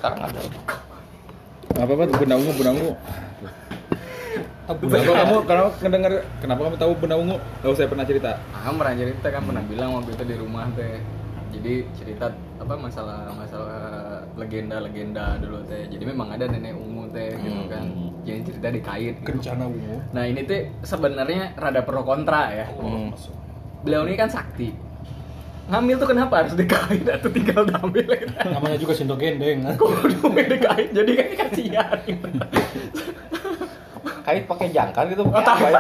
sekarang ada. Apa benda ungu? Kenapa kamu tahu benda ungu? Oh, saya pernah cerita. Pernah cerita kan, pernah bilang waktu itu di rumah teh. Jadi cerita masalah legenda dulu teh. Jadi memang ada nenek ungu teh gitu kan. Jadi cerita dikait gitu. Kencana ungu. Nah, ini teh sebenarnya rada pro kontra ya. Beliau ini kan sakti. Ngambil tuh kenapa harus dikait atau tinggal diambil gitu. Namanya juga Sinto Gendeng. Kudu dikait jadi kan kasihan. Kait pakai jangkar gitu.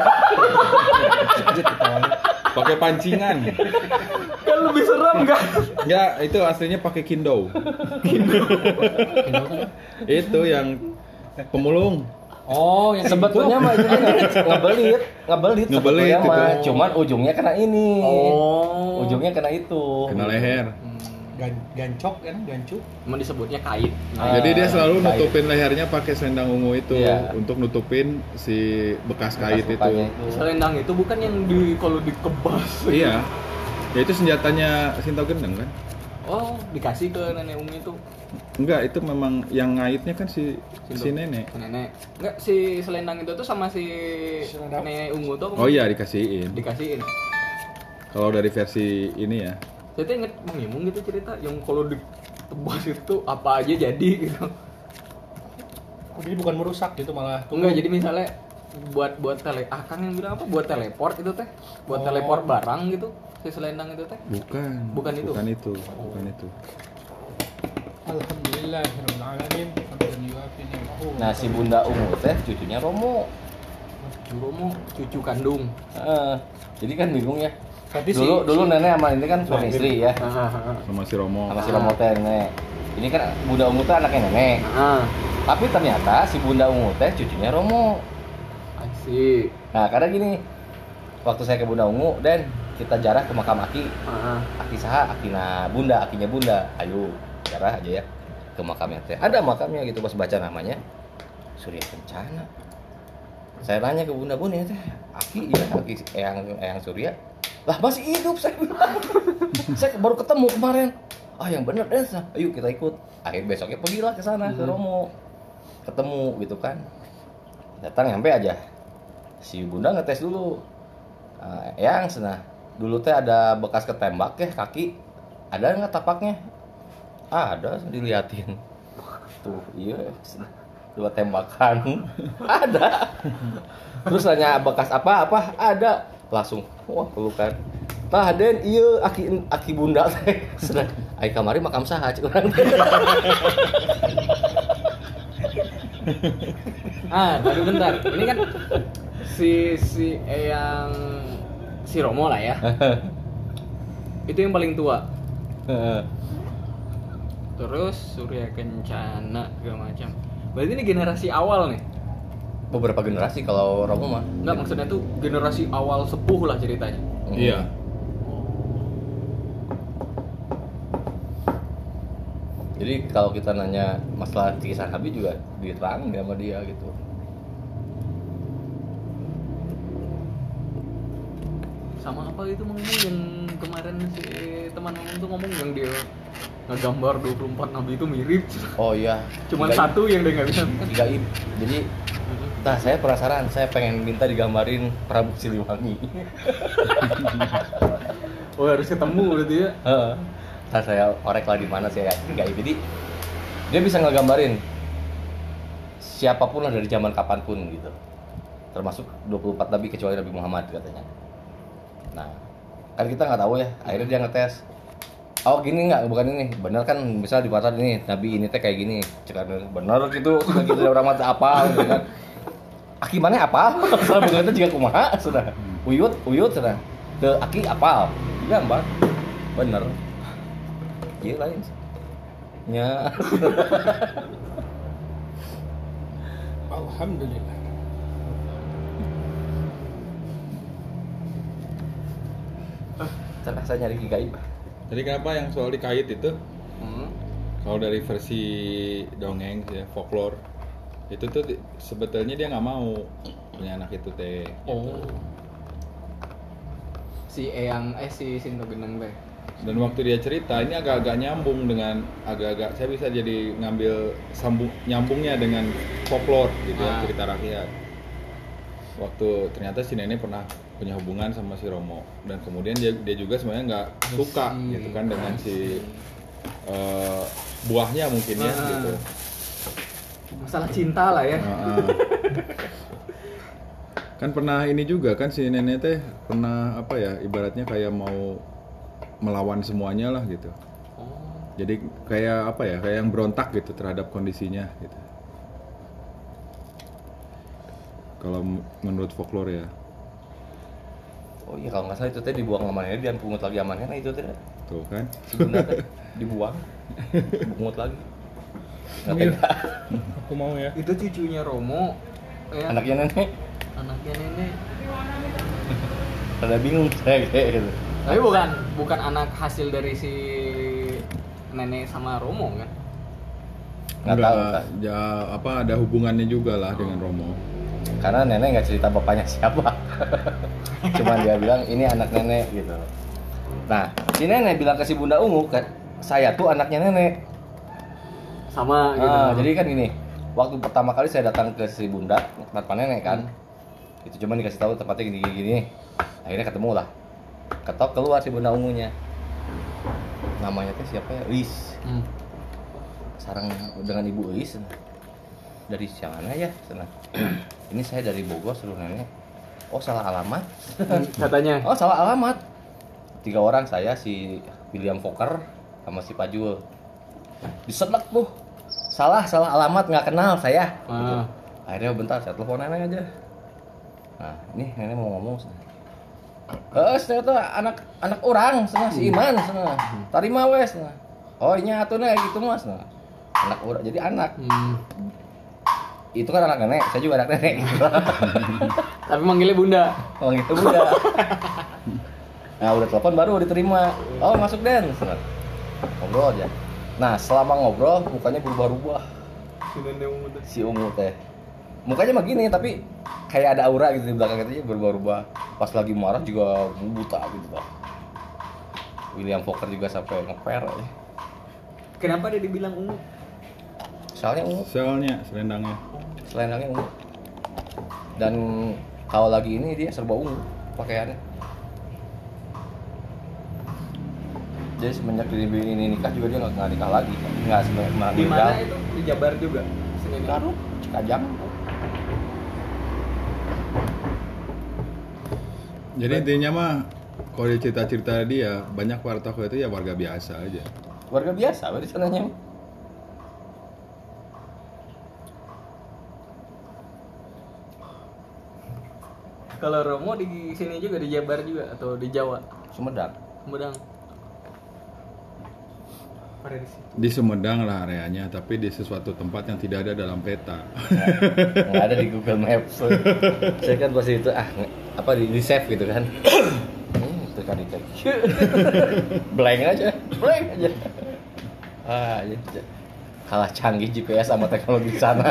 Pakai pancingan. Kan lebih serem kan? Ya, itu aslinya pakai kindau. Itu yang pemulung. Oh, yang Sebetulnya mah ngebelit sebetulnya gitu. mah. Cuman ujungnya kena ini. Oh. Ujungnya kena itu. Kena leher. gancok kan, gancuk. Emang disebutnya kait. Jadi dia selalu kait. nutupin lehernya pakai selendang ungu itu untuk nutupin si bekas kait itu. Selendang itu bukan yang kalau dikebas. Iya. Ya itu senjatanya Sinto Gendeng kan? Oh, dikasih ke nenek ungu itu. Enggak, itu memang yang ngaitnya kan si nenek. Nenek. Enggak, si selendang itu tuh sama si nenek ungu tuh. Oh iya, dikasihin. Dikasihin. Kalau dari versi ini ya. Saya inget Bang Imung gitu cerita yang kalau ditebas itu apa aja jadi gitu. Jadi bukan merusak gitu malah. Enggak, jadi misalnya buat Kang yang bilang apa? Buat teleport itu teh. Buat teleport barang gitu. Si selendang itu teh. Bukan itu. Alhamdulillahirabbil alamin. Nah, si Bunda Ungu teh cucunya Romo. Cucu kandung. Jadi kan bingung ya. Tapi Dulu nenek sama ini kan suami istri ya. Sama si Romo. Sama si Romo teh nenek. Ini kan Bunda Ungu teh anaknya nenek. Tapi ternyata si Bunda Ungu teh cucunya Romo. Asik. Nah, karena gini. Waktu saya ke Bunda Ungu dan kita jarah ke makam Aki. Aki saha? Akinya Bunda. Ayo, jarah aja ya ke makamnya teh. Ada makamnya gitu, pas baca namanya Surya Kencana. Saya tanya ke Bunda teh, Aki ya, Aki Eyang Surya. Lah masih hidup saya bilang. Saya baru ketemu kemarin. Yang bener deh, ayo kita ikut. Akhir besoknya pergilah ke sana ke Romo. Ketemu gitu kan. Datang nyampe aja. Si Bunda ngetes dulu. Yang senah. Dulu teh ada bekas ketembak ya kaki. Ada nggak tapaknya? Ada, diliatin. Tuh, iya. 2 tembakan. Ada. Terus tanya bekas apa? Ada. Langsung, wah pelukan. Tah den ieu aki Bunda teh. Sedang ai kamari makam saha cik urang teh. Baru bentar. Ini kan si Eyang si Romo lah ya. Itu yang paling tua. Terus Surya Kencana segala macam. Berarti ini generasi awal nih. Beberapa generasi kalau Romo mah. Enggak, maksudnya tuh generasi awal sepuh lah ceritanya. Iya. Jadi kalau kita nanya masalah kisah Nabi juga diterangin sama dia gitu. Sama apa itu ngomong yang kemarin si teman ngomong yang dia ngegambar 24 nabi itu mirip. Oh iya. Cuman satu yang dia nggak bisa. Gaib. Jadi saya penasaran, saya pengen minta digambarin Prabu Siliwangi. Harus ketemu berarti ya. Saya orek lah di mana saya gaib. Jadi dia bisa ngegambarin siapapun lah dari zaman kapanpun gitu. Termasuk 24 nabi kecuali Nabi Muhammad katanya. Nah, kan kita nggak tahu ya. Akhirnya dia ngetes. Oh gini nggak, bukan ini. Bener kan, misal di pasar ini nabi ini teh kayak gini. Cek bener gitu. Sudah gitu orang mata apa gitu kan. Aki mana apa? Kalau begitu juga kumaha sudah. Uyut sudah. Ke Aki apal. Gambar. Bener. Iya lain. Nya. Alhamdulillah. Saya nyari gaib. Jadi kenapa yang soal dikait itu? Kalau dari versi dongeng ya, folklore itu tuh sebetulnya dia nggak mau punya anak itu teh. Si Eyang si Sinto Gendeng teh. Dan waktu dia cerita ini agak-agak nyambung dengan agak-agak saya bisa jadi ngambil nyambungnya dengan folklore gitu ya, cerita rakyat. Waktu ternyata si nenek pernah punya hubungan sama si Romo dan kemudian dia juga sebenarnya nggak suka gitu kan dengan si buahnya mungkin ya gitu. Masalah cinta lah ya. Kan pernah ini juga kan si nenek teh pernah apa ya ibaratnya kayak mau melawan semuanya lah gitu. Jadi kayak apa ya, kayak yang berontak gitu terhadap kondisinya gitu. Kalau menurut folklore ya. Oh iya kalau nggak salah itu teh dibuang amannya dan pungut lagi amannya, nah itu teh. Tuh kan. Sebenarnya teh dibuang, pungut lagi. Nggak Iya. tega. Aku mau ya. Itu cucunya Romo ya. Anaknya nenek, Anaknya nenek. rada bingung saya kayak gitu. Tapi bukan anak hasil dari si nenek sama Romo kan? Nggak tahu kan. Ya apa ada hubungannya juga lah dengan Romo. Karena nenek nggak cerita bapaknya siapa. Cuman dia bilang ini anak nenek gitu. Nah, si nenek bilang ke si Bunda Ungu kan, saya tuh anaknya nenek. Sama gitu. Jadi kan gini, waktu pertama kali saya datang ke si Bunda, tempat nenek kan, itu cuma dikasih tahu tempatnya gini-gini. Akhirnya ketemu lah. Ketok keluar si Bunda Ungunya. Namanya teh siapa ya? Is. Sarang dengan Ibu Is. Dari mana ya? Sana. Ini saya dari Bogor seluruh nenek. Oh salah alamat. Katanya. Oh salah alamat. 3 orang saya si William Fokker sama si Pajul. Disedek tuh. Salah alamat nggak kenal saya. Akhirnya bentar saya telepon nenek aja. Nah ini nenek mau ngomong. Saya tuh anak orang, si Iman, tarima wes. Oh ini atuh gitu mas. Anak orang, jadi anak. Itu kan anak nenek, saya juga anak nenek. Tapi manggilnya Bunda. Manggilnya Bunda. Nah udah telepon baru diterima. Oh masuk Den. Ngobrol aja. Nah selama ngobrol mukanya berubah-ubah. Si Ungu teh. Mukanya mah gini tapi kayak ada aura gitu di belakang katanya berubah-ubah. Pas lagi marah juga buta gitu Pak. William Fokker juga sampai ngeper ya. Kenapa dia dibilang ungu? Soalnya ungu. Soalnya selendangnya. Selendangnya ungu. Dan kalau lagi ini dia serba ungu pakaiannya. Jadi semenjak ini nikah juga dia nggak nikah lagi. Nggak sebenarnya. Di mana itu? Di Jabar juga. Garut, Cikajang. Jadi intinya mah kalau di cerita-cerita dia banyak para tokoh itu ya warga biasa aja. Warga biasa berarti sananya. Kalau Romo di sini juga di Jabar juga atau di Jawa? Sumedang. Sumedang. Pada di situ. Di Sumedang lah areanya, tapi di sesuatu tempat yang tidak ada dalam peta. Nggak ada di Google Maps. Saya kan pasti itu apa di save gitu kan. Itu kan dicek. Blank aja. Ya. Kalah canggih GPS sama teknologi di sana.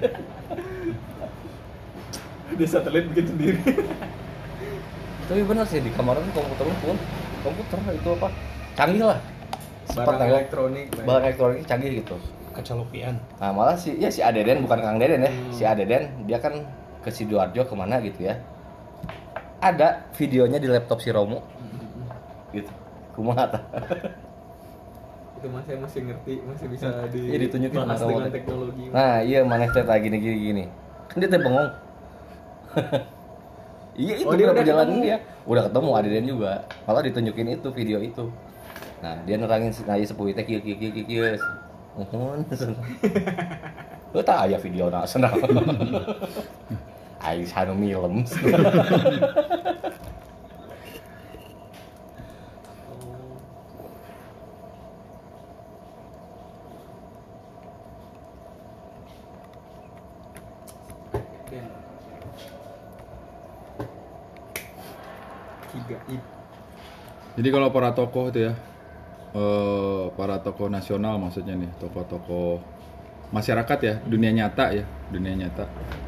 Di satelit bikin sendiri. Tapi benar sih di kamar itu komputer itu apa? Canggih lah. Barang elektronik. Barang elektronik canggih gitu. Kecalupian. Nah malah si Adeden bukan Kang Deden ya. Si Adeden dia kan ke Sidoarjo kemana gitu ya. Ada videonya di laptop si Romo. Gitu. Kumaha tah. Itu saya masih ngerti, masih bisa Iya, ditunjukin bahas sama dengan Romo. teknologi. Nah iya maneh teh gini. Kan dia teh bengong. Iya itu dia udah perjalanan ketemu. dia. Udah ketemu Adeden juga. Malah ditunjukin itu video itu. Nah dia nerangin si Naya sepuh teh kieu. Nuhun. Lu tak aya video na senang. Ais hanu milem. Jadi kalau para tokoh itu ya, para tokoh nasional maksudnya nih, tokoh-tokoh masyarakat ya, dunia nyata.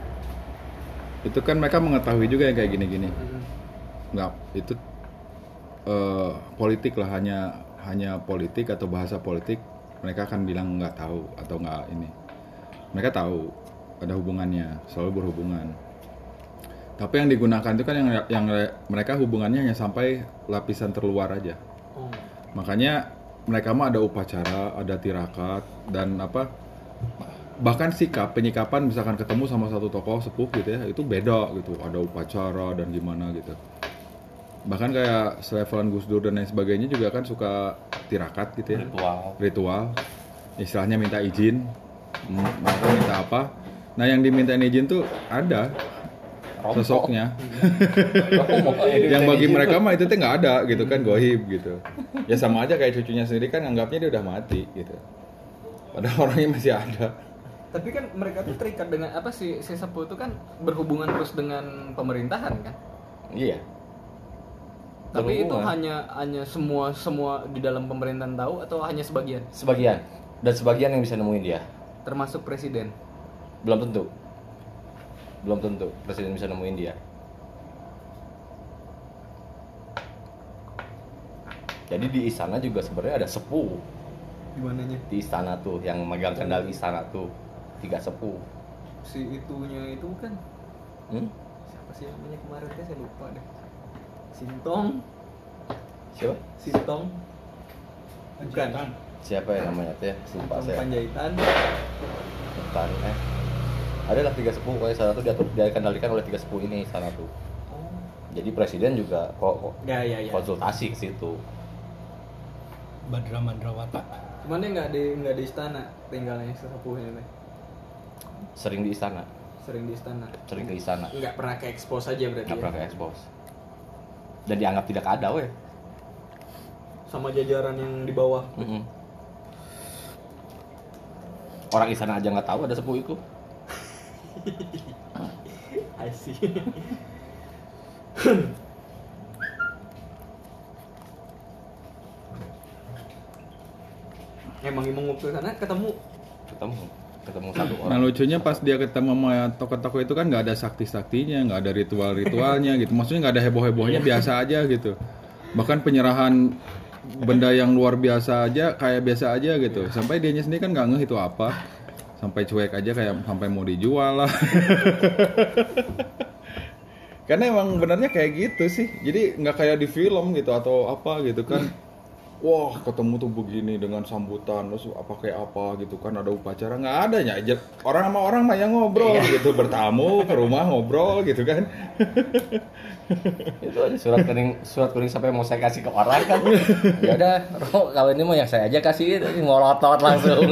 Itu kan mereka mengetahui juga yang kayak gini-gini. Nggak, itu politik lah, hanya politik atau bahasa politik, mereka akan bilang nggak tahu atau nggak ini. Mereka tahu ada hubungannya, selalu berhubungan. Tapi yang digunakan itu kan yang mereka hubungannya hanya sampai lapisan terluar aja. Makanya mereka mah ada upacara, ada tirakat, dan bahkan penyikapan misalkan ketemu sama satu tokoh sepuh gitu ya, itu beda gitu, ada upacara dan gimana gitu. Bahkan kayak selevelan Gus Dur dan lain sebagainya juga kan suka tirakat gitu ya, ritual. Istilahnya minta izin, minta apa. Nah yang dimintain izin tuh ada sosoknya. Yang bagi mereka mah itu tuh nggak ada gitu kan, goib gitu. Ya sama aja kayak cucunya sendiri kan anggapnya dia udah mati gitu. Padahal orangnya masih ada. Tapi kan mereka tuh terikat dengan si sepuh itu kan berhubungan terus dengan pemerintahan kan? Iya. Tapi itu hanya semua di dalam pemerintahan tahu atau hanya sebagian? Sebagian. Dan sebagian yang bisa nemuin dia. Termasuk presiden? Belum tentu presiden bisa nemuin dia. Jadi di istana juga sebenarnya ada sepuh. Di mananya? Di istana tuh yang memegang kendali istana tuh 3 sepuh. Si itunya itu kan? Siapa sih namanya kemarin kan saya lupa deh. Sintong. Siapa? Sintong. Bukan. Siapa ya namanya teh? Lupa saya. Panjaitan. Bukan Adalah 3 sepuh, pokoknya sana tuh dia kendalikan oleh 3 sepuh ini sana tuh. Jadi presiden juga Ya. konsultasi ke situ. Badra Mandrawata. Cuman dia nggak di istana tinggalnya sesepuhnya teh. Sering di istana. Sering di istana. Sering ke istana. Nggak pernah ke expose aja berarti. Nggak pernah ke expose. Dan dianggap tidak ada weh. Sama jajaran yang di bawah. Orang istana aja nggak tahu ada sepuh itu. I see. Emang waktu sana ketemu satu orang. Nah lucunya pas dia ketemu sama tokoh-tokoh itu kan nggak ada sakti-saktinya, nggak ada ritual-ritualnya gitu. Maksudnya nggak ada heboh-hebohnya, biasa aja gitu. Bahkan penyerahan benda yang luar biasa aja kayak biasa aja gitu. Sampai dianya sendiri kan nggak ngeh itu apa. Sampai cuek aja kayak sampai mau dijual lah. Karena emang benernya kayak gitu sih. Jadi nggak kayak di film gitu atau apa gitu kan. Wah ketemu tuh begini dengan sambutan terus apa kayak apa gitu kan, ada upacara, nggak ada aja orang sama orang mah yang ngobrol gitu, bertamu ke rumah ngobrol gitu kan. Itu aja surat kuning sampai mau saya kasih ke orang kan. Ya udah, kalau ini mau yang saya aja kasih, ngolotot langsung.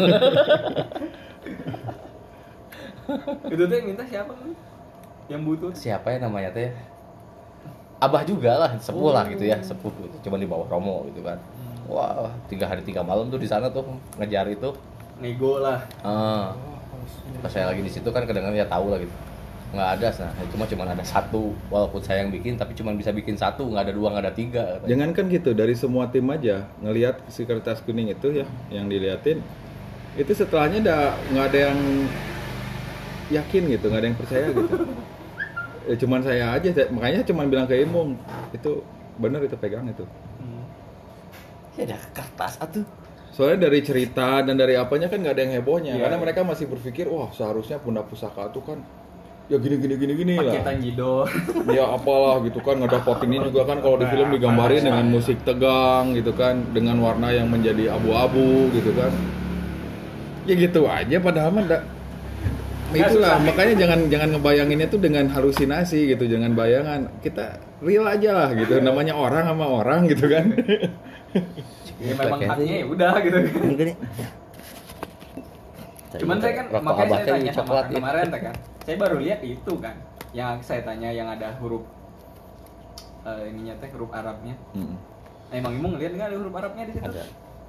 Itu tuh yang minta siapa kan? Yang butuh? Siapa ya namanya teh? Abah juga lah, sepuh lah gitu ya, sepuh gitu. Cuma di bawah Romo gitu kan. Wah, 3 hari 3 malam tuh di sana tuh ngejar itu. Nego lah. Pas saya lagi di situ kan kadang-kadang ya tahu lah gitu. Nggak ada, cuma ada 1. Walaupun saya yang bikin, tapi cuma bisa bikin 1, nggak ada 2, nggak ada 3. Jangan kan gitu, dari semua tim aja ngelihat si kertas kuning itu ya, yang diliatin itu setelahnya nggak ada yang yakin gitu, nggak ada yang percaya gitu. Ya cuman saya aja, makanya cuman bilang ke Imung itu bener itu pegang itu. Ya ada kertas atuh. Soalnya dari cerita dan dari apanya kan nggak ada yang hebohnya, karena mereka masih berpikir wah seharusnya Bunda Pusaka itu kan ya gini lah. Paketan jidol. Ya apalah gitu kan, ngedapetinnya juga kan kalau di film digambarin dengan musik tegang gitu kan, dengan warna yang menjadi abu-abu gitu kan. Ya gitu aja padahal mah itulah makanya jangan ngebayanginnya tuh dengan halusinasi gitu, jangan bayangan, kita real aja lah gitu, namanya orang sama orang gitu kan. Ya memang haknya ya udah gitu. Cuman saya kan makanya saya tanya sama kemarin kan. Saya baru lihat itu kan. Yang saya tanya yang ada huruf ininya teh huruf Arabnya. Emang Imung ngeliat enggak ada huruf Arabnya di situ? Ada.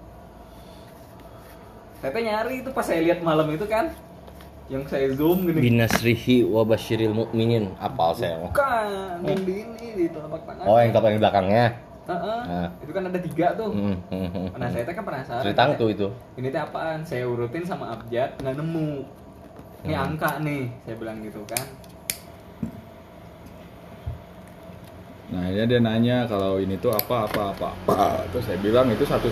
Saya nyari itu pas saya lihat malam itu kan. Yang saya zoom gini. Binasrihi wa basyiril mu'minin. Apal saya. Bukan, yang di ini di telapak tangan. Oh, yang telapak belakangnya. Itu kan ada 3 tuh. Nah saya kan penasaran. Ceritang tuh itu. Ini teh apaan? Saya urutin sama abjad nggak nemu. Ini angka nih, saya bilang gitu kan. Nah Nah dia nanya kalau ini tuh apa. Terus saya bilang itu 1.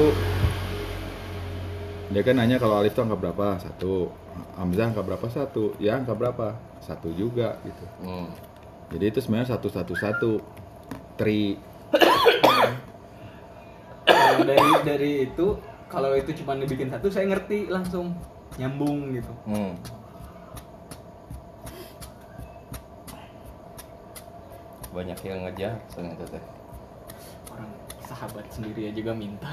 Dia kan nanya kalau Alif tuh angka berapa? 1. Hamzah angka berapa? 1. Ya angka berapa? 1 juga gitu. Jadi itu sebenarnya 1. Tri. Dari itu kalau itu cuma dibikin 1 saya ngerti langsung nyambung gitu. Banyak yang ngejar ternyata teh. Orang sahabat sendiri aja juga minta.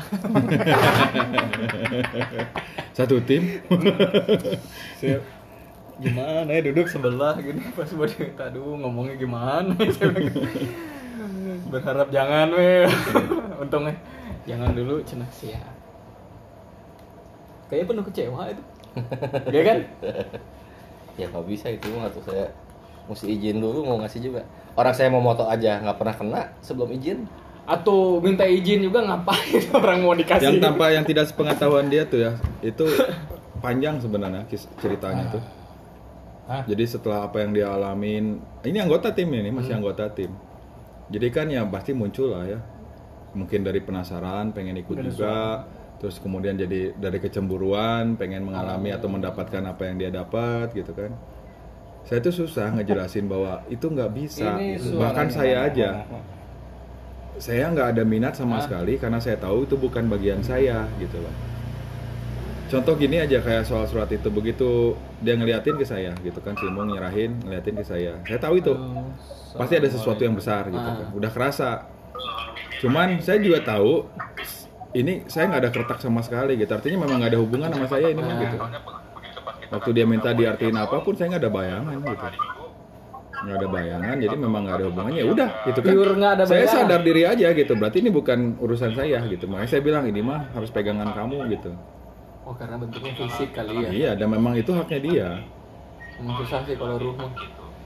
Satu tim. Siap. Gimana ya duduk sebelah gini pas buat minta, aduh ngomongnya gimana? Berharap jangan untungnya jangan dulu cenah siap. Kayaknya penuh kecewa itu. Ya kan? Ya nggak bisa itu mah tuh saya mesti izin dulu mau ngasih juga. Orang saya mau moto aja nggak pernah kena sebelum izin. Atau minta izin juga ngapain orang mau dikasih? Yang tidak sepengetahuan dia tuh ya, itu panjang sebenarnya ceritanya tuh. Jadi setelah apa yang dia alamin, ini anggota tim ini masih anggota tim. Jadi kan ya pasti muncul lah ya, mungkin dari penasaran pengen ikut juga, terus kemudian jadi dari kecemburuan pengen mengalami atau mendapatkan apa yang dia dapat gitu kan. Saya tuh susah ngejelasin bahwa itu nggak bisa, bahkan saya aja. Saya nggak ada minat sama sekali karena saya tahu itu bukan bagian saya gitu loh. Contoh gini aja kayak soal surat itu, begitu dia ngeliatin ke saya gitu kan, si Mung nyerahin ngeliatin ke saya tahu itu pasti ada sesuatu yang besar gitu kan, udah kerasa. Cuman saya juga tahu ini saya nggak ada kertak sama sekali gitu, artinya memang nggak ada hubungan sama saya ini mah gitu. Waktu dia minta diartiin apapun saya nggak ada bayangan gitu. Nggak ada bayangan, jadi memang nggak ada hubungannya. Udah gitu kan. Saya sadar diri aja gitu. Berarti ini bukan urusan saya gitu. Makanya saya bilang ini mah harus pegangan kamu gitu. Oh karena bentuknya fisik kali ya. Iya, dan memang itu haknya dia. Susah sih kalau ruh mah.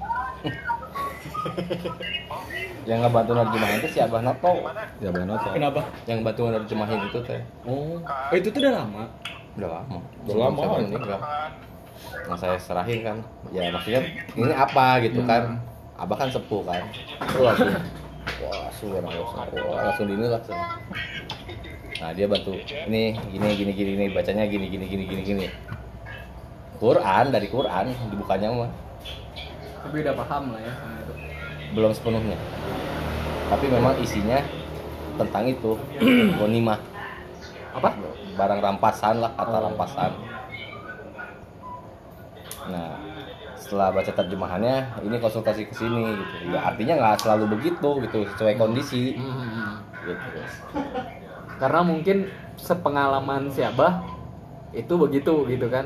Yang ngebantu nerjemahin itu si Abah Noto. Ya Abah Noto. Kenapa? Yang bantu nerjemahin itu teh. Oh, itu tuh udah lama. Udah lama. Saya meninggal. Nah saya serahin kan, ya maksudnya ini apa gitu kan, Abah kan sepuh kan, langsung dini langsung. Nah dia bantu, ini gini, bacanya gini. Quran dari Quran dibukanya mah. Tapi udah paham lah ya sama itu. Belum sepenuhnya, tapi memang isinya tentang itu, ghanimah. Apa? Barang rampasan lah, kata rampasan. Nah, setelah baca terjemahannya, ini konsultasi ke sini gitu. Ya artinya nggak selalu begitu gitu, sesuai kondisi. Gitu. Karena mungkin sepengalaman si Abah itu begitu gitu kan.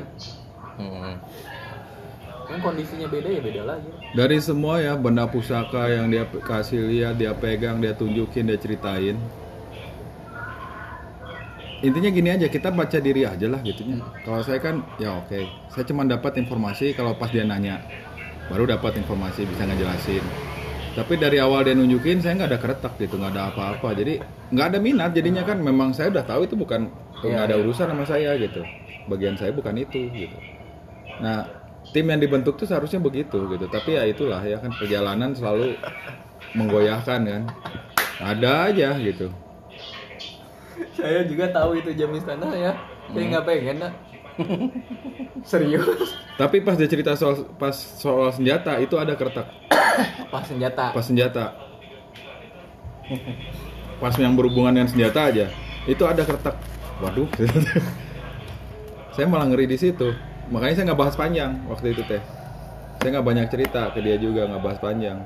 Kan kondisinya beda ya beda lagi. Dari semua ya benda pusaka yang dia kasih lihat, dia pegang, dia tunjukin, dia ceritain. Intinya gini aja, kita baca diri aja lah gitunya. Kalau saya kan ya oke. Saya cuma dapat informasi kalau pas dia nanya, baru dapat informasi bisa ngejelasin. Tapi dari awal dia nunjukin saya nggak ada keretak gitu, nggak ada apa-apa. Jadi nggak ada minat jadinya kan, memang saya udah tahu itu bukan, nggak ada urusan sama saya gitu. Bagian saya bukan itu gitu. Nah tim yang dibentuk tuh seharusnya begitu gitu. Tapi ya itulah ya kan, perjalanan selalu menggoyahkan kan. Ada aja gitu. Saya juga tahu itu jam istana ya. Saya nggak pengen nak. Serius. Tapi pas dia cerita soal senjata itu ada keretak. Pas senjata. Pas yang berhubungan dengan senjata aja itu ada keretak. Waduh. Saya malah ngeri di situ. Makanya saya nggak bahas panjang waktu itu teh. Saya nggak banyak cerita ke dia juga, nggak bahas panjang.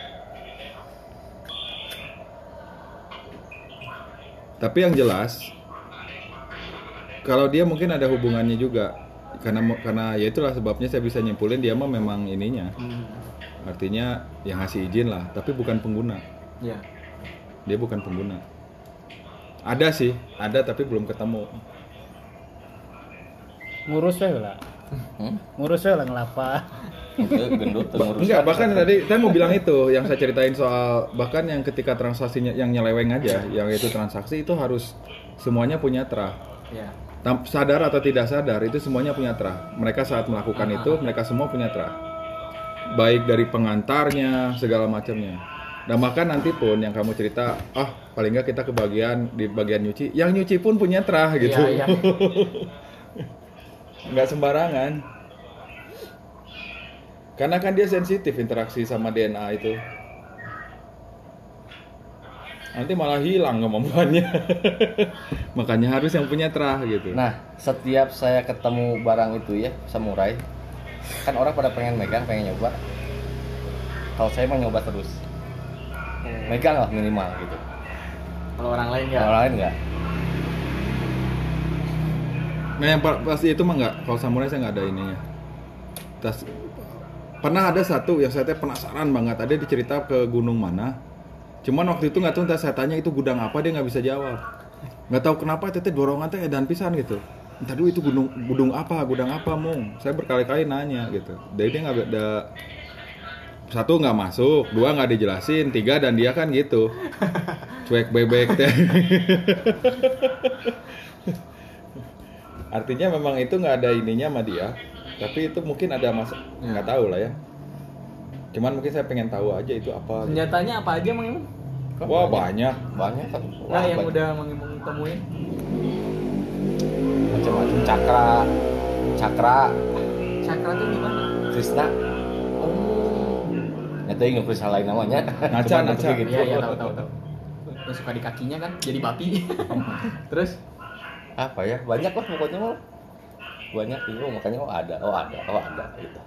Tapi yang jelas, kalau dia mungkin ada hubungannya juga, karena ya itulah sebabnya saya bisa nyimpulin dia mah memang ininya, artinya yang ngasih izin lah, tapi bukan pengguna. Ya. Dia bukan pengguna. Ada sih, ada tapi belum ketemu. Ngurus lah. Ngurus lah ngelapa. Gendut ngurus. Enggak, bahkan tadi saya mau bilang itu yang saya ceritain soal bahkan yang ketika transaksinya yang nyeleweng aja, yang itu transaksi itu harus semuanya punya trah. Ya. Sadar atau tidak sadar itu semuanya punya trah. Mereka saat melakukan itu mereka semua punya trah. Baik dari pengantarnya segala macamnya. Dan bahkan nanti pun yang kamu cerita, paling nggak kita di bagian nyuci, yang nyuci pun punya terah gitu. Iya. Nggak sembarangan. Karena kan dia sensitif interaksi sama DNA itu. Nanti malah hilang kemampuannya. Makanya harus yang punya terah gitu. Nah, setiap saya ketemu barang itu ya, samurai, kan orang pada pengen megang, pengen nyoba. Kalau saya mau nyoba terus. Megang lah minimal gitu. Kalau orang lain nggak? Kalau orang lain nggak. Nah yang pasti itu mah nggak. Kalau samurai saya nggak ada ininya. Pernah ada satu yang saya penasaran banget. Ada dicerita ke gunung mana. Cuman waktu itu nggak tahu, saya tanya itu gudang apa, dia nggak bisa jawab. Nggak tahu kenapa teteh dorongan teh edan pisan gitu. Entah dulu itu gudang apa mong. Saya berkali-kali nanya gitu. Dari dia nggak ada. Satu nggak masuk, dua nggak dijelasin, tiga dan dia kan gitu cuek bebek teh. Artinya memang itu nggak ada ininya sama dia, tapi itu mungkin ada nggak tahu lah ya. Cuman mungkin saya pengen tahu aja itu apa. Senjatanya apa aja Mang Imung? Wah banyak kan. Nah yang udah Mang Imung temuin macam-macam cakra tuh gimana? Krishna. Itu yang Krishna lain namanya. Naca. Gitu. Iya tahu. Yang suka di kakinya kan jadi babi. Terus apa ya, banyak lah pokoknya mah, banyak itu, makanya ada gitu.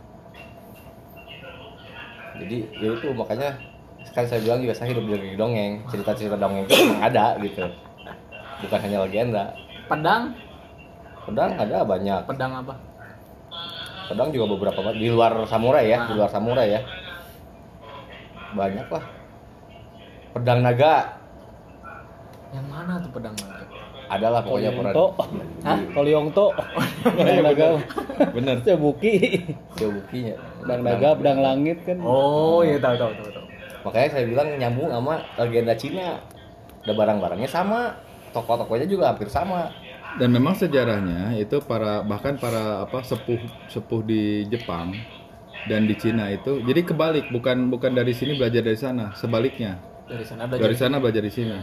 Jadi ya itu makanya kan saya bilang juga saya hidup dari dongeng, cerita-cerita dongeng itu memang ada gitu, bukan hanya legenda. pedang Ada banyak. Pedang apa? Pedang juga beberapa di luar samurai ya, di luar samurai ya. Banyak lah. Pedang naga. Yang mana tuh pedang naga? Adalah pokoknya pernah. Hah? Kolyongto. Pedang naga. Bener. Sebuki. Bukinya. Pedang naga, pedang langit kan. Oh iya tahu. Makanya saya bilang nyambung sama legenda Cina. Ada barang-barangnya sama, tokoh-tokohnya juga hampir sama. Dan memang sejarahnya itu bahkan para sepuh di Jepang dan di Cina itu jadi kebalik, bukan dari sini belajar dari sana, sebaliknya. Dari sana belajar di sini.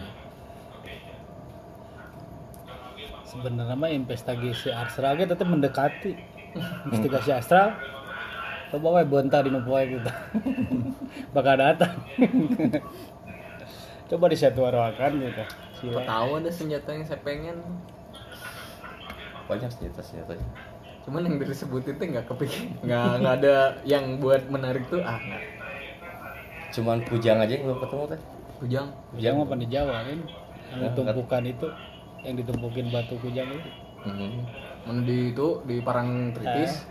Sebenarnya mah investigasi astral kita tetap mendekati. Investigasi astral. Coba bonta di nupoe kita. Bakal datang. Coba disatuarakan gitu. Siapa tahu ada senjata yang saya pengen. Banyak senjata-senjatanya. Cuman yang disebut itu nggak kepikir, nggak ada yang buat menarik tuh nggak. Cuman Kujang aja yang belum ketemu teh. Kujang mah di Jawa kan. Yang ditumpukan itu, yang ditumpukin batu Kujang itu. Di Parangtritis.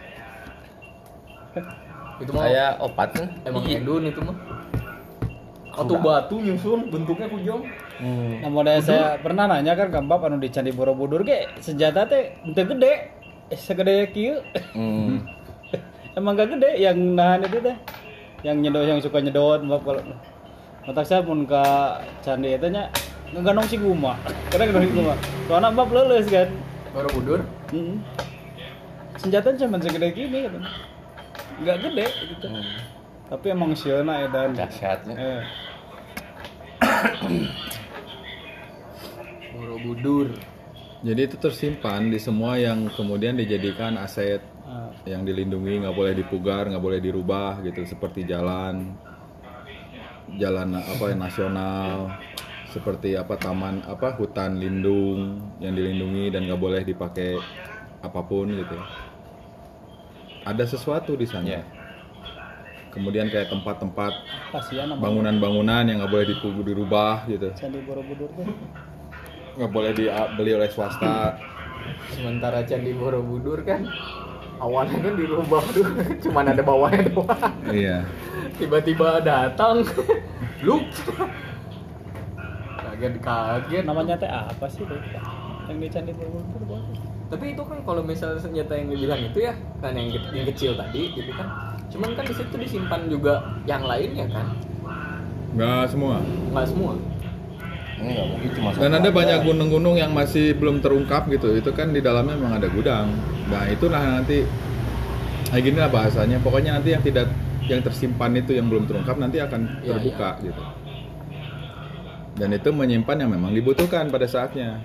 Itu mah Kayak opat kan? emang endun itu mah. Atau batu nyusun bentuknya Kujang. Namun saya pernah nanya kan ke Mbak anu di Candi Borobudur ge senjata teh teu gede. Segede kieu. Emang gak gede yang nahan itu teh. Yang suka nyedot Mbak kalau matak saya pun ke candi eta nya ngganong si guma. Kadang ngganong si guma. Soalna Mbak leuleus kan. Borobudur. Senjata cuma segede gini kan. Enggak gede gitu. Tapi emang sieuna edan dahsyatnya. Borobudur. Jadi itu tersimpan di semua yang kemudian dijadikan aset yang dilindungi, nggak boleh dipugar, nggak boleh dirubah gitu, seperti jalan nasional, seperti taman hutan lindung yang dilindungi dan nggak boleh dipakai apapun gitu. Ada sesuatu di sana. Yeah. Kemudian kayak tempat-tempat bangunan-bangunan yang nggak boleh dirubah gitu. Candi Borobudur tuh Nggak boleh dibeli oleh swasta. Sementara Candi Borobudur kan awalnya kan dirubah tuh, cuman ada bawahnya doang. Iya. Tiba-tiba datang, look, kaget. namanya teh apa sih tuh? Yang di Candi Borobudur? Tapi itu kan kalau misalnya senjata yang dibilang itu ya kan yang kecil tadi gitu kan. Cuman kan di situ disimpan juga yang lainnya kan? Nggak semua. Nggak semua. Enggak mungkin cuma Dan ada banyak gunung-gunung yang masih belum terungkap gitu. Itu kan di dalamnya memang ada gudang. Nah itu nanti kayak gini lah bahasanya. Pokoknya nanti yang tersimpan itu yang belum terungkap nanti akan terbuka gitu. Dan itu menyimpan yang memang dibutuhkan pada saatnya.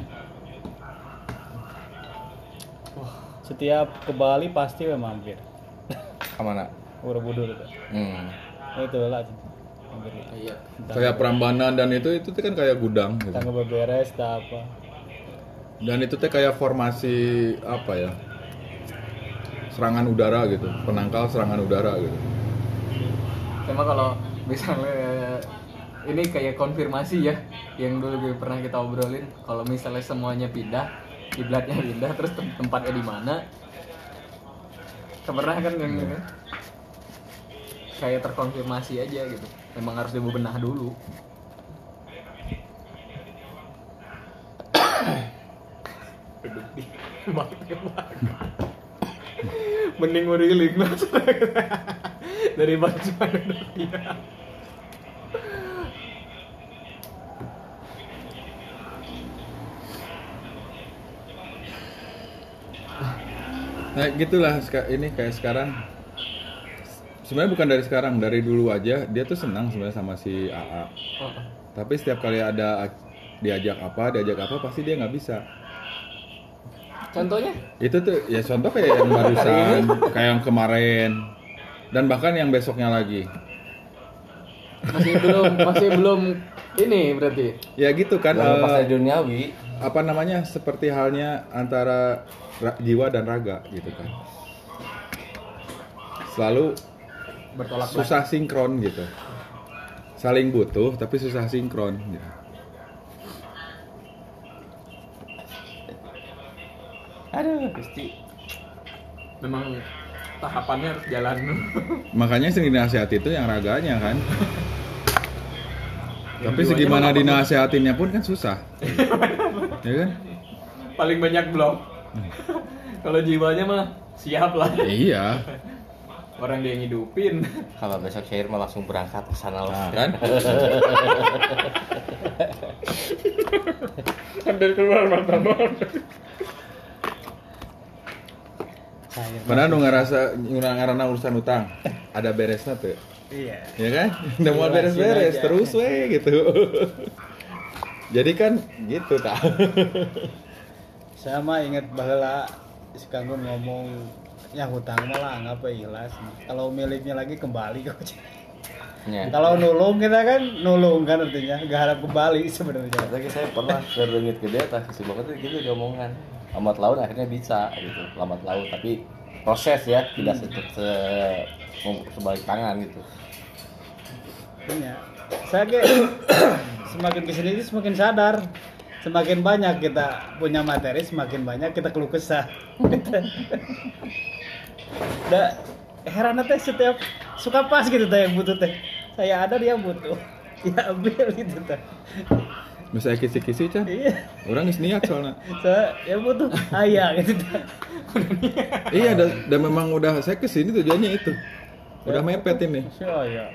Setiap ke Bali pasti mampir. Kemana? Borobudur itu. Itu lah. Iya. Kayak Prambanan dan itu kan kayak gudang gitu. Tangga beberes tak apa. Dan itu teh kayak formasi apa ya? Serangan udara gitu, penangkal serangan udara gitu. Cuma kalau misalnya ini kayak konfirmasi ya, yang dulu pernah kita obrolin, kalau misalnya semuanya pindah, kiblatnya pindah, terus tempatnya di mana? Pernah kan yang gitu? Kayak terkonfirmasi aja gitu. Memang harus dibebenah dulu. Mending nguriling dari baju dia. Nah gitulah ini kayak sekarang. Sebenarnya bukan dari sekarang, dari dulu aja dia tuh senang sebenarnya sama si AA. Tapi setiap kali ada diajak apa pasti dia nggak bisa. Contohnya? Itu tuh ya contoh kayak yang barusan, kayak yang kemarin, dan bahkan yang besoknya lagi. Masih belum ini berarti. Ya gitu kan. Pasal duniawi. Apa namanya? Seperti halnya antara jiwa dan raga gitu kan. Selalu Bertolak susah sinkron gitu. Saling butuh tapi susah sinkron gitu. Aduh, Gusti. Memang tahapannya harus jalan. Makanya sering dinasihati itu yang raganya kan. Tapi jiwanya segimana mah dinasihatinnya pun kan susah. Ya kan? Paling banyak blok. Kalau jiwanya mah siap lah. Iya. Orang dia ngidupin. Kalau besok Syair mah langsung berangkat ke sana lah. Kan? Sambil keluar martabak. Padahal nu ngerasa ngarana urusan utang, ada beresnya tuh. Iya. Ya kan? Udah mau beres-beres terus we gitu. Jadi kan gitu tak. Saya mah inget baheula si Kanggun ngomong ya hutang malah ngapa ikhlas. Kalau miliknya lagi kembali kok. Ya. Kalau nulung kita kan nulung kan artinya gak harap kembali sebenarnya. Lagi saya pernah berduit gede tas si banget tuh gitu diomongan. Lambat laun akhirnya bisa gitu. Lambat laun tapi proses ya tidak sebalik tangan gitu. Iya. Saya kayak semakin kesini semakin sadar. Semakin banyak kita punya materi, semakin banyak kita keluh kesah. Da, heran teh setiap suka pas gitu teh yang butuh teh. Saya ada dia butuh. Ya ambil gitu teh. Bisa kisi-kisi kan? Iya. Orang geus niat soalnya. Saya yang butuh ayah gitu teh. Iya dan memang udah saya kesini tujuannya itu. Udah mepet ini. Oh iya.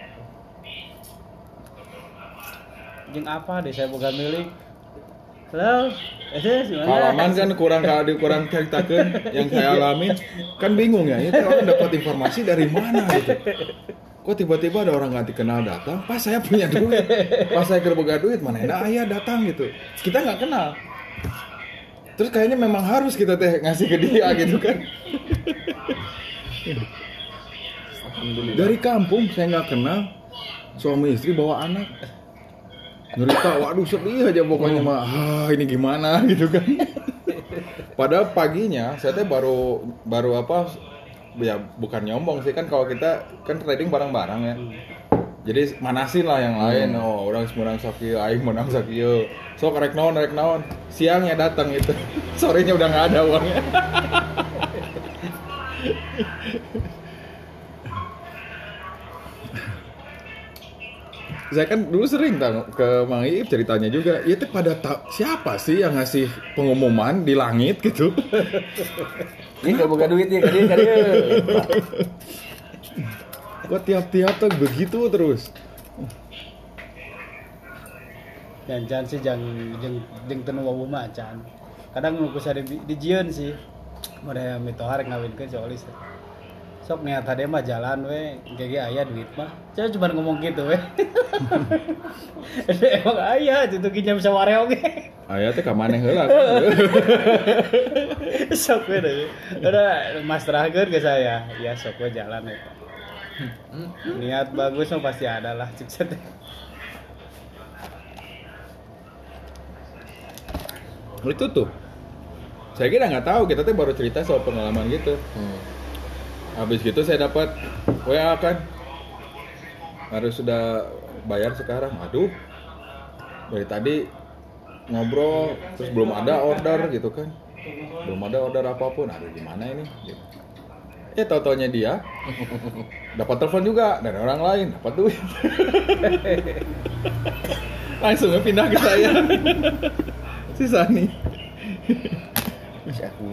Jeung apa deh saya bukan milik. Halo, Halaman kan kurang ceritakan yang saya alami kan bingung ya. Itu orang dapat informasi dari mana gitu. Kok tiba-tiba ada orang ganti kenal datang pas saya punya duit. Pas saya kerboga duit mana ada ayah datang gitu. Kita nggak kenal. Terus kayaknya memang harus kita teh ngasih ke dia gitu kan. Dari kampung saya nggak kenal, suami istri bawa anak. Ngerita, waduh sedih aja pokoknya mah, ini gimana gitu kan. Padahal paginya saya teh baru apa, ya bukan nyombong sih kan kalau kita kan trading barang-barang ya. Jadi manasin lah yang lain, orang menang sakieu, aing menang sakieu. So rek naon, siangnya datang itu, sorenya udah nggak ada uangnya. Saya kan dulu sering ke Mang Iip ceritanya juga, ya teh pada siapa sih yang ngasih pengumuman di langit gitu? Ini gak buka duit ya, kadieu. Kok tiap-tiap tuh begitu terus? Jangan sih jeng tenu wawu mah can. Kadang nu kusa dijieun sih. Mode mitohar ngawinkeun soalis. sok niat tadi mah jalan we kayak aya duit mah saya cuma ngomong gitu we emang aya itu kinyam saware oge aya teh ka maneh heula sok we deh udah mas terakhir ke saya ya sok we jalan ya niat bagus mah pasti ada lah cek itu tuh saya kira nggak tahu, kita tuh baru cerita soal pengalaman gitu. Habis gitu saya dapat WA kan, harus sudah bayar sekarang. Aduh, dari tadi ngobrol terus belum ada order gitu kan, belum ada order apapun. Aduh gimana ini? Gitu. Ya tau-taunya dia dapat telepon juga dari orang lain, dapat duit. Langsung pindah ke saya. Si Sani. Si aku.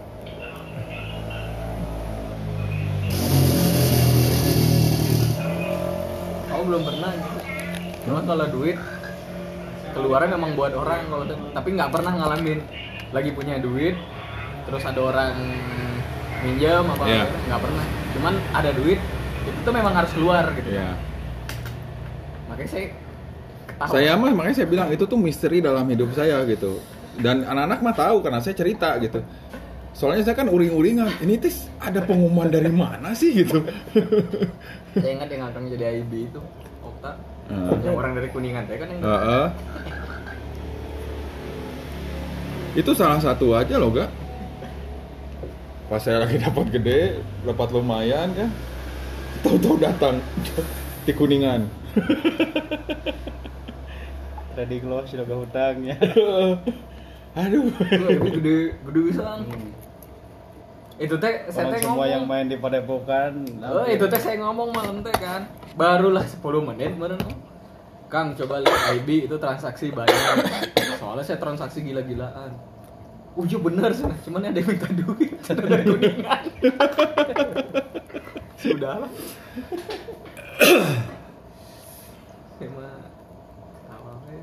Aku belum pernah gitu. Cuma kalau duit keluarnya memang buat orang kalau tapi nggak pernah ngalamin lagi punya duit terus ada orang minjem apa nggak pernah. Cuman ada duit itu tuh memang harus keluar gitu. Yeah. Makanya saya ketawa. Saya mah makanya saya bilang itu tuh misteri dalam hidup saya gitu. Dan anak-anak mah tahu karena saya cerita gitu. Soalnya saya kan uring-uringan, ini tis ada pengumuman dari mana sih gitu. Saya ingat yang akan jadi IB itu, Okta. Yang orang dari Kuningan teh kan yang itu salah satu aja loh, Gak. Pas saya lagi dapat gede, dapat lumayan kan. Tahu-tahu datang di Kuningan. tadi close sudah ke hutangnya Aduh. gede bisa. Itu teh saya teh semua ngomong. yang main di Padepokan. Oh, itu teh saya ngomong malam teh kan. Barulah 10 menit baru ngomong. Kang coba lihat IB itu transaksi banyak. Soalnya saya transaksi gila-gilaan. Iya benar sih, cuman ada yang minta duit dari Kuningan. Sudahlah. Emang awalnya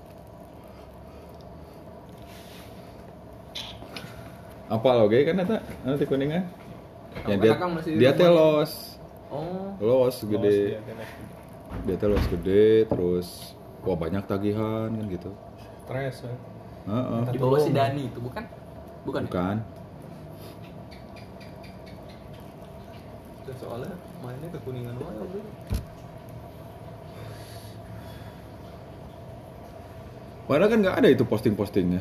Apa lo kan eta nanti Kuningan? Ya dia teh los. Oh. Los gede. Dia teh los gede terus wah banyak tagihan kan gitu. Stres ya. Di bawah si Dani itu bukan? Bukan. Soalnya mainnya ke Kuningan wae waktu itu. Padahal kan nggak ada itu posting-postingnya.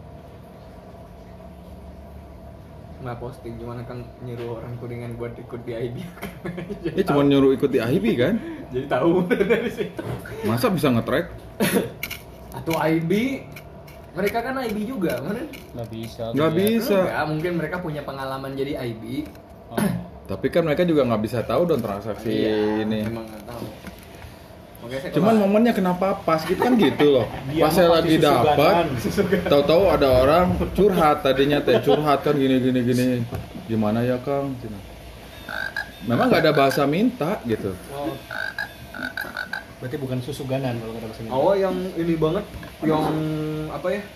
Nggak posting, cuma kan nyuruh orang Kuningan buat ikut di IB. Ya cuma nyuruh ikut di IB kan? Jadi tahu dari situ. Masa bisa nge-track? Atau IB, mereka kan IB juga, mana? Nggak bisa. Nggak bisa. Enggak, mungkin mereka punya pengalaman jadi IB. Tapi kan mereka juga nggak bisa tahu dong transaksi ini. Memang nggak tahu. Oke, Cuman momennya kenapa pas gitu kan gitu loh. Pas saya lagi dapat, tahu-tahu ada orang curhat tadinya teh curhat kan gini. Gimana ya Kang? Memang nggak ada bahasa minta gitu. Oh. Berarti bukan susuganan kalau kata bahasa Inggris. Oh, yang ini banget, yang apa ya?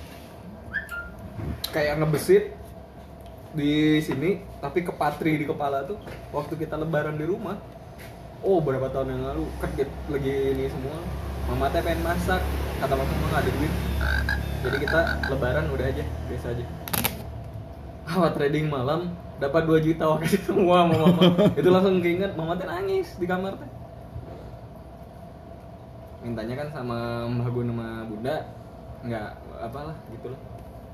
Kayak ngebesit di sini, tapi kepatri di kepala tuh waktu kita lebaran di rumah. Oh, berapa tahun yang lalu kan lagi ini semua. Mama teh pengen masak, kata mama nggak ada duit. Jadi kita lebaran udah aja, biasa aja. Trading malam dapat 2 juta waktu semua sama mama. Itu langsung keinget mama teh nangis di kamar teh. Mintanya kan sama Mbah Gun sama Bunda nggak apalah gitu loh.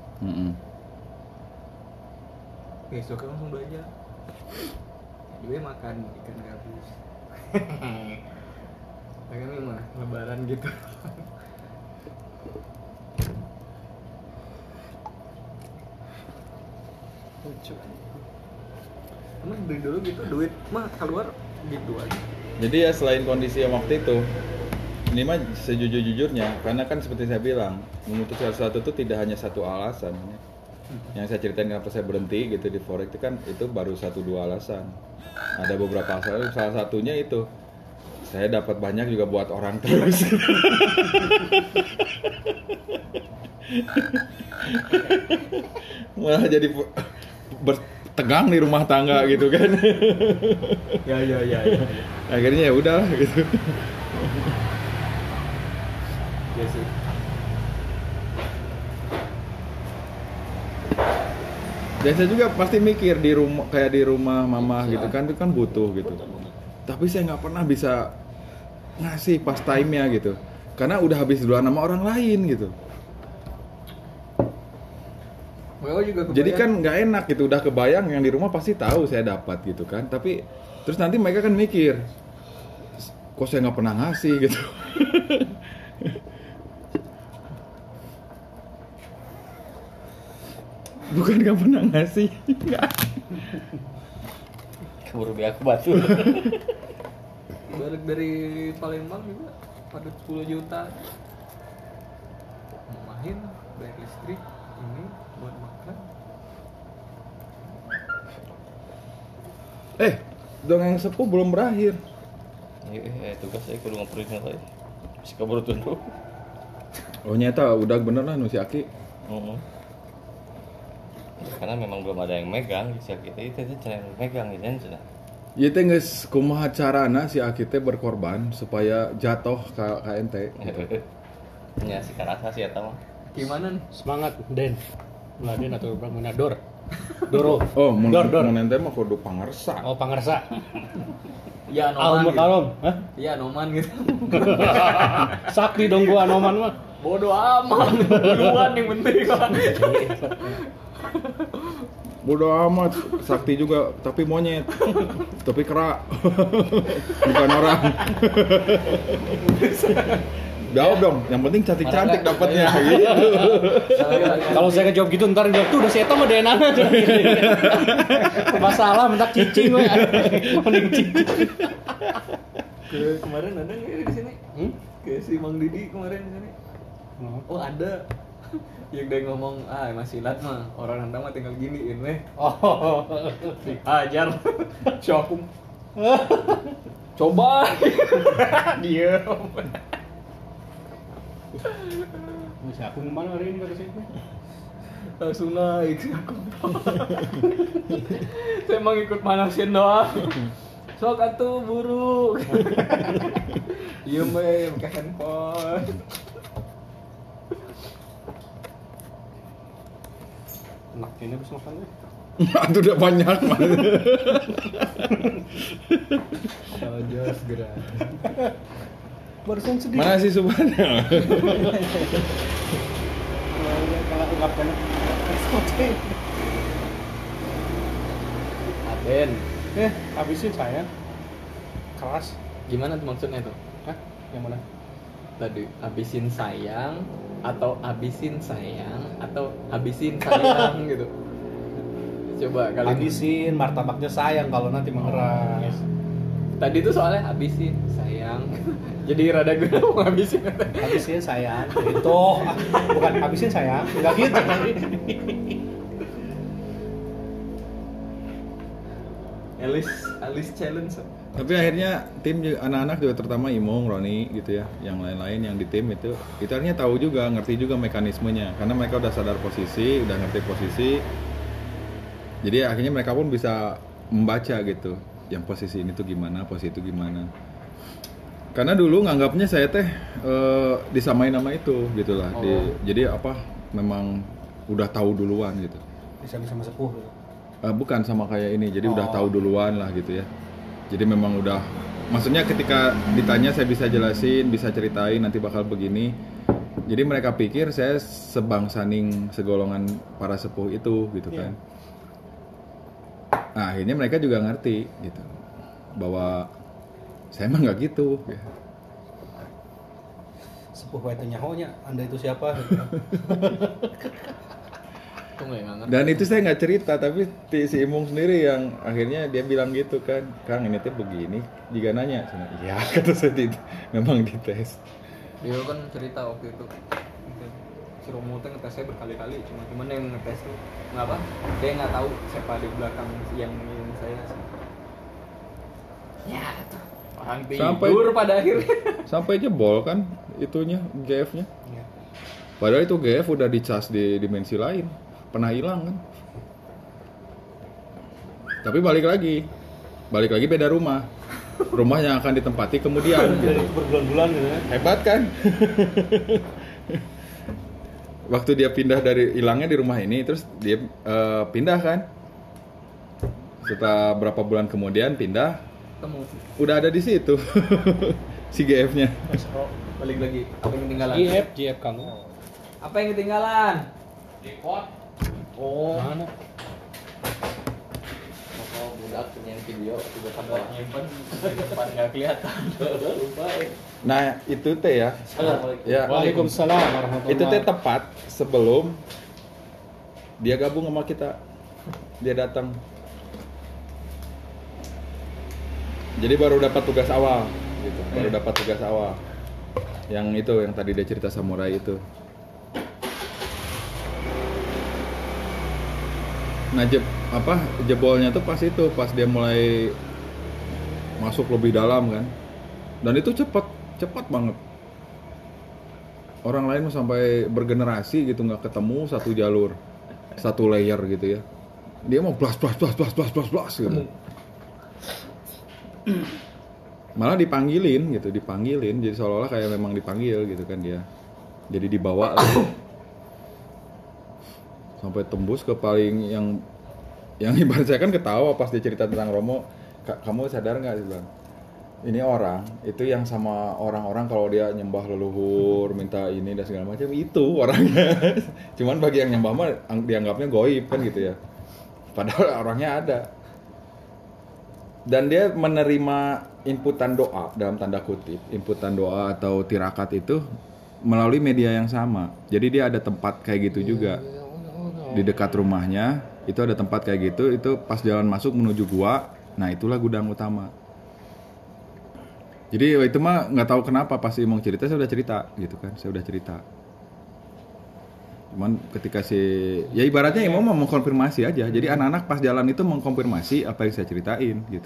Besoknya langsung belanja. Gue makan ikan gabus. Pengen mah lebaran gitu. Lucu. Emang dari dulu gitu duit mah keluar gitu aja. Jadi ya selain kondisi yang waktu itu, ini mah sejujur-jujurnya, karena kan seperti saya bilang, memutuskan sesuatu itu tidak hanya satu alasan. Yang saya ceritain kenapa saya berhenti gitu di forex itu kan itu baru 1-2 alasan. Ada beberapa alasan, salah satunya itu saya dapat banyak juga buat orang terus. Malah jadi tegang di rumah tangga gitu kan. Ya. Akhirnya ya udah gitu. Ya sih. Dan saya juga pasti mikir di rumah kayak di rumah mama gitu kan, itu kan butuh gitu. Tapi saya nggak pernah bisa ngasih pas time-nya gitu. Karena udah habis duluan sama orang lain gitu. Jadi kan nggak enak gitu, udah kebayang yang di rumah pasti tahu saya dapat gitu kan. Tapi terus nanti mereka kan mikir, kok saya nggak pernah ngasih gitu. Bukan nggak pernah ngasih. Keburu biak batu. Balik dari Palembang juga pada 10 juta. Main bayar listrik ini buat makan. Dongeng sepuh belum berakhir. Tugas saya kudu ngeprint lagi. Bisa keburu tunduk. Oh nyata udah bener lah si Aki. Karena memang belum ada yang megang, si Aki itu cara yang megang gitu kan. Ieu teh geus kumaha carana si Aki teh berkorban supaya jatuh ka ente. Ya si karasa sih eta mah. Gimana nih? Semangat Den. Muladen atau Bramunador. Doro. Oh, mun Dor. ente mah kudu pangarsa. Oh, pangarsa. Ya Anoman. Gitu. Kalom. Hah? Iya Anoman gitu. Sakti dong gua Anoman mah. Bodoh amat. Duluan yang penting kan. Bodoh amat, sakti juga tapi monyet. Tapi kera. Bukan orang. Jawab dong, yang penting cantik-cantik dapatnya gitu. Kalau saya ngejawab gitu ntar jawab tuh udah si eta mah DNA aja. Masalah mentak cicing we. Mending cicing. Kemarin ada nggak di sini? Kayak si Mang Didi kemarin di sini. Oh ada. Yang dia ngomong, masih lat mah orang Handang mah tinggal giniin weh. Oh. Ajar. Syokum. Coba. Diam. Masih aku kemana hari ini kata saya? Langsung naik aku. Saya emang ikut manasin doang. Sok atuh buru. Iya mah pakai handphone. Enaknya bisa makan deh. Itu udah banyak mah. Aja segera. Barusan sedih. Mana sih Subhannya? Kalau ungkapkan Aden. Habisin saya. Keras. Gimana tuh maksudnya tuh? Hah? Yang mana? Tadi habisin sayang atau habisin sayang atau habisin sayang gitu. Coba kali habisin martabaknya sayang kalau nanti mengeras. Tadi tuh soalnya habisin sayang. Jadi rada gue mau habisin. Habisin sayang. Itu bukan habisin sayang. Enggak gitu tadi. Alice challenge. Tapi akhirnya tim anak-anak juga terutama Imong, Roni gitu ya, yang lain-lain yang di tim itu akhirnya tahu juga, ngerti juga mekanismenya karena mereka udah sadar posisi, udah ngerti posisi. Jadi akhirnya mereka pun bisa membaca gitu, yang posisi ini tuh gimana, posisi itu gimana. Karena dulu nganggapnya saya teh disamain nama itu gitulah. Jadi apa memang udah tahu duluan gitu. Bisa sama sepuh. Bukan sama kayak ini, jadi udah tahu duluan lah gitu ya. Jadi memang udah, maksudnya ketika ditanya saya bisa jelasin, bisa ceritain nanti bakal begini. Jadi mereka pikir saya sebangsaning segolongan para sepuh itu gitu kan. Nah akhirnya mereka juga ngerti gitu, bahwa saya emang nggak gitu. Ya. Sepuh itu nyahonya, Anda itu siapa? Dan itu saya nggak cerita, tapi si Imung sendiri yang akhirnya dia bilang gitu kan, Kang ini tuh begini. Jika nanya, ya kata saya memang dites. Dia kan cerita waktu itu, si Romo tuh ngetes saya berkali-kali, cuman yang ngetes tuh nggak apa, dia nggak tahu siapa di belakang yang saya. Ya, orang tidur pada akhirnya. Sampai jebol kan itunya GF-nya. Ya. Padahal itu GF udah dicas di dimensi lain. Pernah hilang kan? Tapi balik lagi beda rumah yang akan ditempati kemudian gitu. Berbulan-bulan gitu ya. Hebat kan? Waktu dia pindah dari hilangnya di rumah ini, terus dia pindah kan? Setelah berapa bulan kemudian pindah, udah ada di situ si GF-nya. Balik lagi. Apa yang ketinggalan? GF kamu. Apa yang ketinggalan? Depot. Oh. Mana? Kalau budak punya video juga tambah Nyimpen di depan nggak kelihatan. lupa. Nah itu teh ya. Ya. Waalaikumsalam warahmatullahi. Itu teh tepat sebelum dia gabung sama kita. Dia datang. Jadi baru dapat tugas awal gitu. Baru dapat tugas awal. Yang itu yang tadi dia cerita samurai itu. Nah, jebolnya tuh pas dia mulai masuk lebih dalam kan. Dan itu cepat banget. Orang lain sampai bergenerasi gitu nggak ketemu satu jalur, satu layer gitu ya. Dia mau blast gitu. Malah dipanggilin jadi seolah-olah kayak memang dipanggil gitu kan dia. Jadi dibawa sampai tembus ke paling yang ibarat saya kan ketawa pas dia cerita tentang Romo. Kamu sadar nggak sih bang? Ini orang itu yang sama orang-orang kalau dia nyembah leluhur, minta ini dan segala macam itu orangnya. Cuman bagi yang nyembah mah dianggapnya goib kan gitu ya. Padahal orangnya ada. Dan dia menerima inputan doa dalam tanda kutip, inputan doa atau tirakat itu melalui media yang sama. Jadi dia ada tempat kayak gitu juga. Di dekat rumahnya itu ada tempat kayak gitu, itu pas jalan masuk menuju gua, nah itulah gudang utama. Jadi itu mah nggak tahu kenapa pas Imong cerita saya udah cerita gitu kan, saya udah cerita. Cuman ketika ya ibaratnya Imong mau mengkonfirmasi aja, jadi anak-anak pas jalan itu mengkonfirmasi apa yang saya ceritain gitu.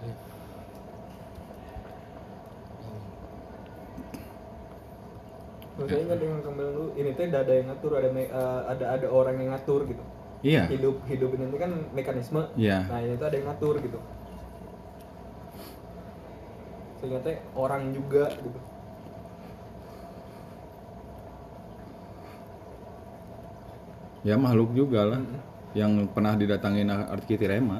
Saya ingat dengan kembali dulu, ini tuh ada yang ngatur, ada orang yang ngatur gitu. Iya. Hidup ini kan mekanisme. Iya. Nah ini tuh ada yang ngatur gitu. Saya ingatnya orang juga gitu. Ya makhluk juga lah, yang pernah didatangin Arkitirema.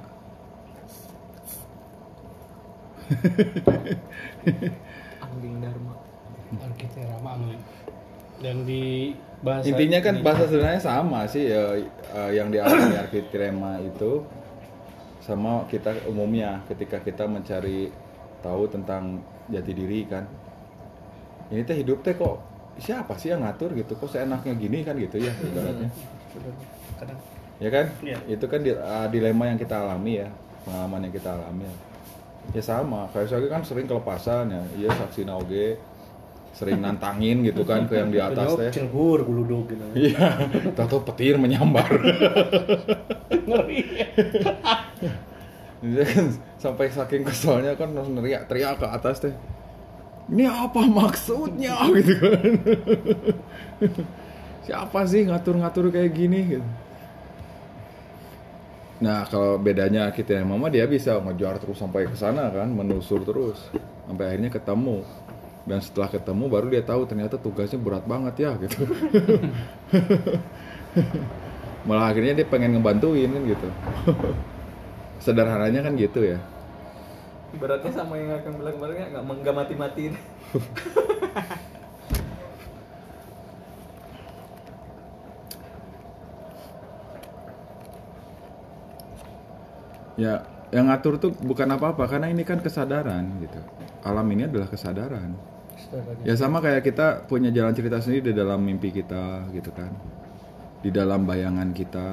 Angging Dharma. Arkitirema dan di bahasa Intinya kan bahasa sebenarnya sama sih ya, yang dialami Arkitirema itu sama kita umumnya ketika kita mencari tahu tentang jati diri kan. Ini teh hidup teh kok siapa sih yang ngatur gitu, kok seenaknya gini kan gitu ya ibaratnya. Ya kan? Ya. Itu kan dilema yang kita alami ya, pengalaman yang kita alami ya. Ya sama, kayak saya kan sering kelepasan ya, iya saksi nauge sering nantangin gitu kan ke yang di atas teh. Cilbur guludug gitu. Iya, tahu petir menyambar. Dia kan sampai saking keselnya kan langsung teriak ke atas teh. Ini apa maksudnya gitu kan. Siapa sih ngatur-ngatur kayak gini gitu. Nah, kalau bedanya kita yang mama dia bisa ngejar terus sampai ke sana kan, menusur terus sampai akhirnya ketemu. Dan setelah ketemu baru dia tahu ternyata tugasnya berat banget ya gitu. Malah akhirnya dia pengen ngebantuin kan gitu. Sederhananya kan gitu ya. Ibaratnya sama yang akan bilang kemarin nggak mati-matiin. Ya, yang ngatur tuh bukan apa-apa karena ini kan kesadaran gitu. Alam ini adalah kesadaran. Ya sama kayak kita punya jalan cerita sendiri di dalam mimpi kita gitu kan. Di dalam bayangan kita.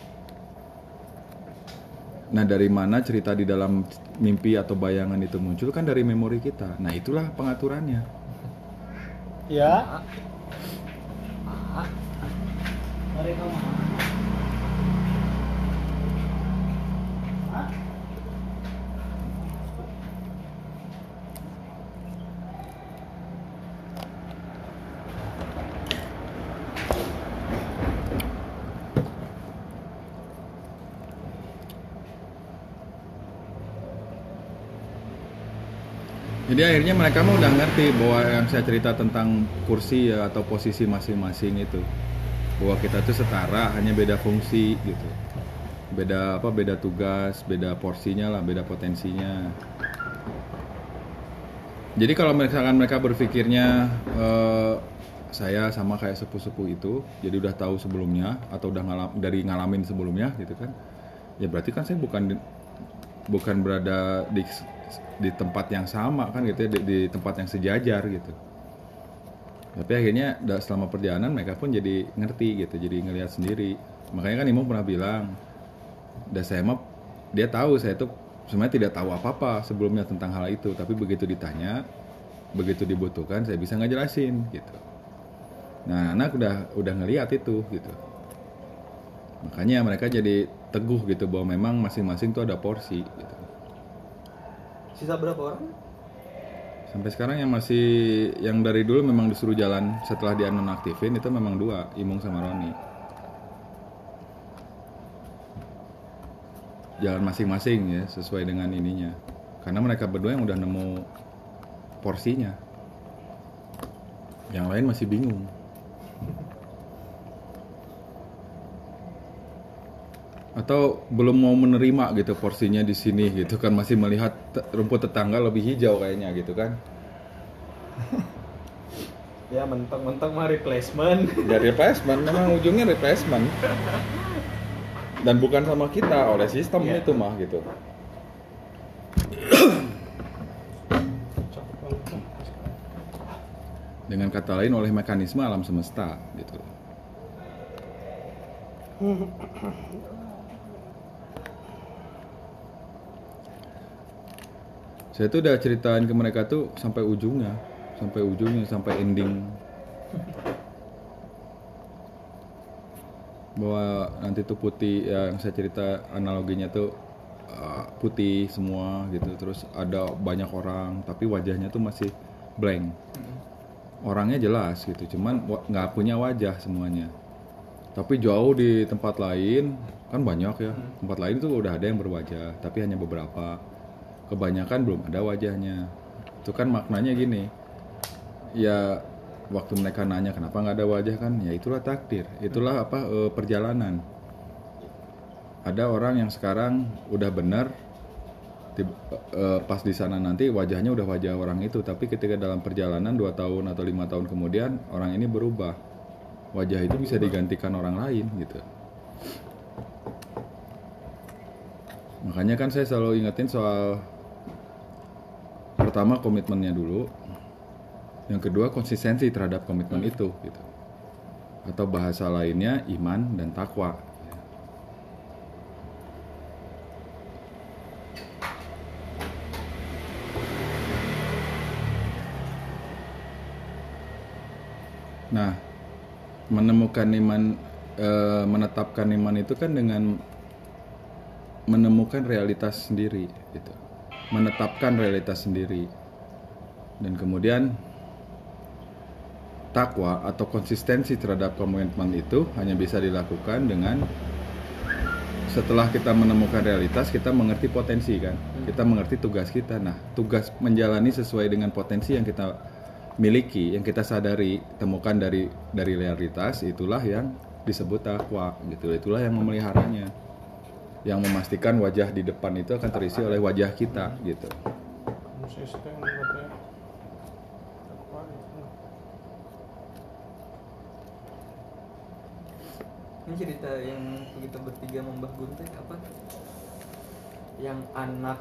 Nah, dari mana cerita di dalam mimpi atau bayangan itu muncul kan dari memori kita. Nah, itulah pengaturannya. Ya. Mari kamu. Jadi akhirnya mereka mah udah ngerti bahwa yang saya cerita tentang kursi ya atau posisi masing-masing itu, bahwa kita tuh setara, hanya beda fungsi gitu, beda tugas, beda porsinya lah, beda potensinya. Jadi kalau misalkan mereka berpikirnya saya sama kayak sepuh-sepuh itu, jadi udah tahu sebelumnya atau udah ngalamin sebelumnya gitu kan, ya berarti kan saya bukan berada di tempat yang sama kan gitu ya, di tempat yang sejajar gitu. Tapi akhirnya selama perjalanan mereka pun jadi ngerti gitu, jadi ngelihat sendiri. Makanya kan Imo pernah bilang, saya mah dia tahu saya tuh sebenarnya tidak tahu apa-apa sebelumnya tentang hal itu, tapi begitu ditanya, begitu dibutuhkan saya bisa ngejelasin gitu. Nah, anak udah ngelihat itu gitu. Makanya mereka jadi teguh gitu bahwa memang masing-masing tuh ada porsi gitu. Sisa berapa orang? Sampai sekarang yang dari dulu memang disuruh jalan setelah dia nonaktifin itu memang 2, Imung sama Roni. Jalan masing-masing ya, sesuai dengan ininya. Karena mereka berdua yang udah nemu porsinya. Yang lain masih bingung. Atau belum mau menerima gitu porsinya di sini gitu kan, masih melihat rumput tetangga lebih hijau kayaknya gitu kan. Ya mentang-mentang mah replacement. Ya replacement, memang ujungnya replacement. Dan bukan sama kita, oleh sistem itu mah gitu. Dengan kata lain oleh mekanisme alam semesta gitu. Saya tuh udah ceritain ke mereka tuh sampai ujungnya, sampai ending. Bahwa nanti tuh putih, yang saya cerita analoginya tuh putih semua gitu, terus ada banyak orang, tapi wajahnya tuh masih blank. Orangnya jelas gitu, cuman nggak punya wajah semuanya. Tapi jauh di tempat lain, kan banyak ya, tempat lain tuh udah ada yang berwajah, tapi hanya beberapa. Kebanyakan belum ada wajahnya. Itu kan maknanya gini, ya waktu mereka nanya kenapa nggak ada wajah kan, ya itulah takdir, itulah perjalanan. Ada orang yang sekarang udah benar, pas di sana nanti wajahnya udah wajah orang itu, tapi ketika dalam perjalanan 2 tahun atau 5 tahun kemudian orang ini berubah, wajah itu bisa digantikan orang lain gitu. Makanya kan saya selalu ingetin soal pertama komitmennya dulu, yang kedua konsistensi terhadap komitmen itu gitu. Atau bahasa lainnya iman dan takwa. Nah, menemukan iman, menetapkan iman itu kan dengan menemukan realitas sendiri gitu. Menetapkan realitas sendiri. Dan kemudian takwa atau konsistensi terhadap komitmen itu hanya bisa dilakukan dengan setelah kita menemukan realitas, kita mengerti potensi kan. Kita mengerti tugas kita. Nah, tugas menjalani sesuai dengan potensi yang kita miliki, yang kita sadari, temukan dari realitas, itulah yang disebut takwa gitu. Itulah yang memeliharanya. Yang memastikan wajah di depan itu akan terisi oleh wajah kita gitu. Ini cerita yang kita bertiga Mbah Gunte apa? Yang anak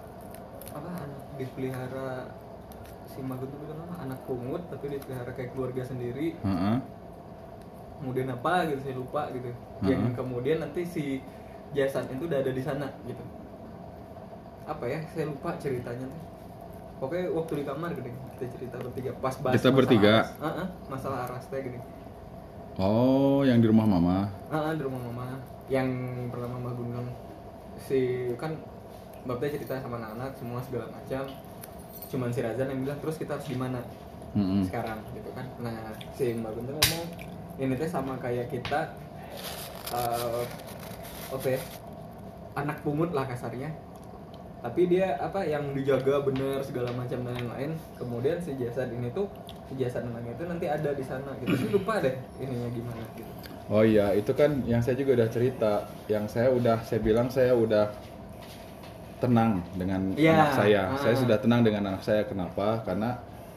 dipelihara si Mbah Gunte itu apa? Anak pungut tapi dipelihara kayak keluarga sendiri. Kemudian apa gitu saya lupa gitu. Yang kemudian nanti si Jason itu udah ada di sana gitu. Apa ya? Saya lupa ceritanya tuh. Pokoknya waktu di kamar gini kita cerita bertiga pas bahas kita bertiga. Masalah aras teh gini. Oh, yang di rumah mama. Di rumah mama. Yang pertama Mbak Gunung si kan Mbak cerita sama anak-anak semua segala macam. Cuman si Razan yang bilang terus kita harus gimana sekarang gitu kan. Nah, si Mbak Gunung ngomong ini teh sama kayak kita anak pungut lah kasarnya tapi dia apa yang dijaga bener segala macam dan lain-lain. Kemudian si jasad nenangnya itu nanti ada di sana gitu. Sih lupa deh ininya gimana gitu. Oh iya, itu kan yang saya juga udah cerita, yang saya bilang saya udah tenang dengan anak saya. Saya sudah tenang dengan anak saya. Kenapa? Karena